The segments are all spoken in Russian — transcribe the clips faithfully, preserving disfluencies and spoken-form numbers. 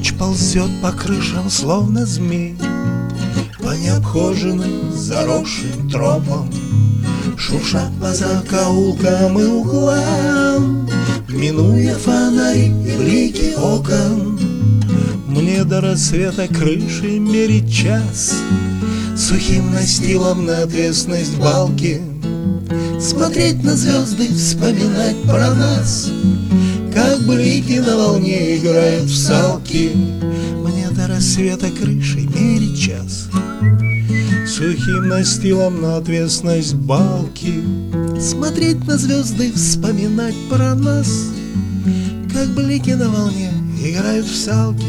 Ночь ползет по крышам, словно змей, по необхоженным заросшим тропам, шурша по закоулкам и углам, минуя фонари и блики окон. Мне до рассвета крыши мерить час, сухим настилом на отвесность балки, смотреть на звезды, вспоминать про нас, как блики на волне играют в салки. Мне до рассвета крыши мерить час, сухим настилом на отвесность балки, смотреть на звезды, вспоминать про нас, как блики на волне играют в салки.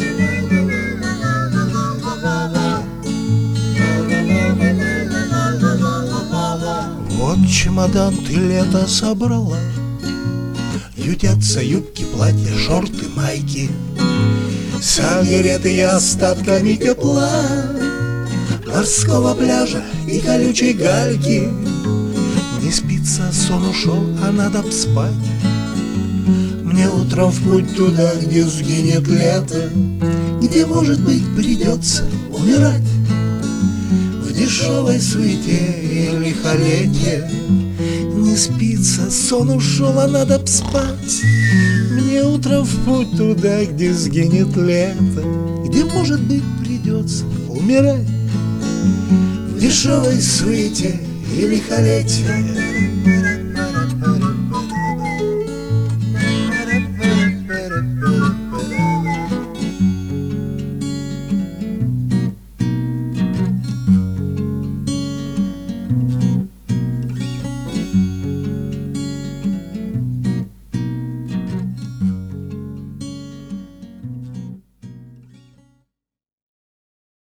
Вот чемодан ты лето собрала, ютятся юбки, платья, шорты, майки, согретые остатками тепла морского пляжа и колючей гальки. Не спится, сон ушел, а надо б спать. Мне утром в путь туда, где сгинет лето, где, может быть, придется умирать. В дешевой суете и лихолетье не спится, сон ушел, а надо б спать. Мне утром в путь туда, где сгинет лето, где, может быть, придется умирать. В дешевой суете и лихолетье